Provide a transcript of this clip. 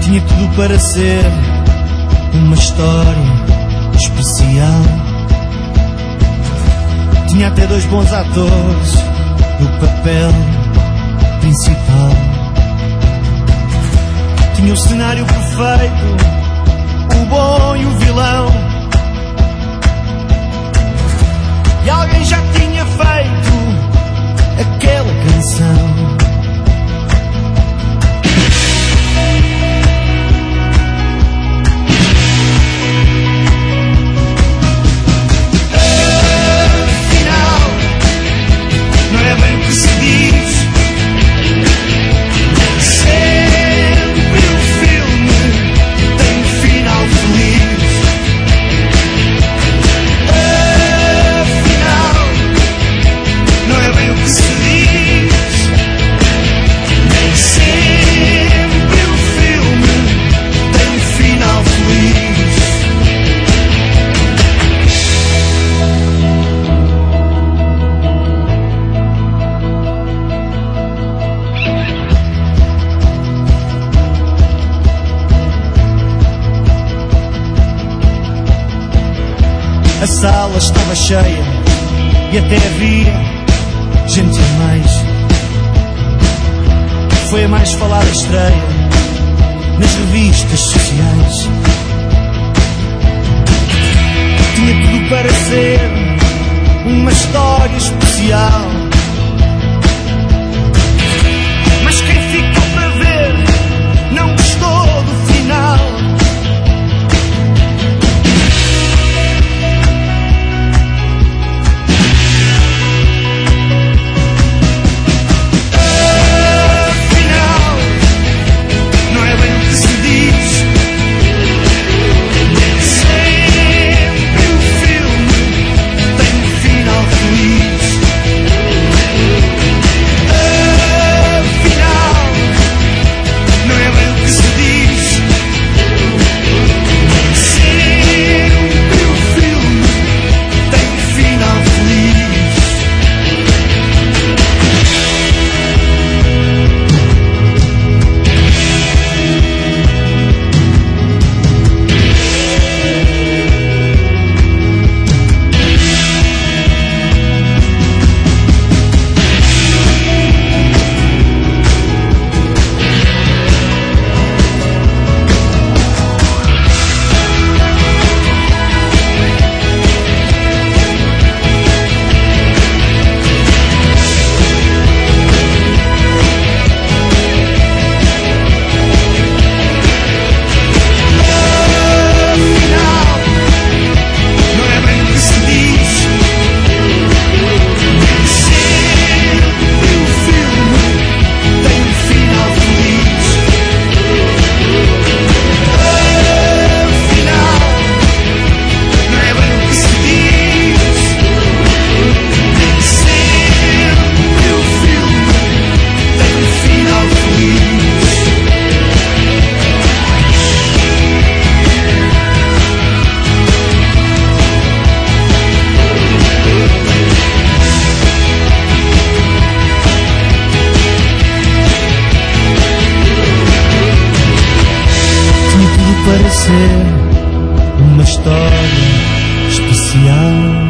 Tinha tudo para ser uma história especial. Tinha até 2 bons atores no papel principal. Tinha o cenário perfeito, o bom e o vilão. E alguém já tinha feito aquela canção. A sala estava cheia e até havia gente a mais. Foi a mais falada estreia nas revistas sociais. Tinha tudo para ser uma história especial. Mas quem ficou para ver não gostou do final. Para ser uma história especial.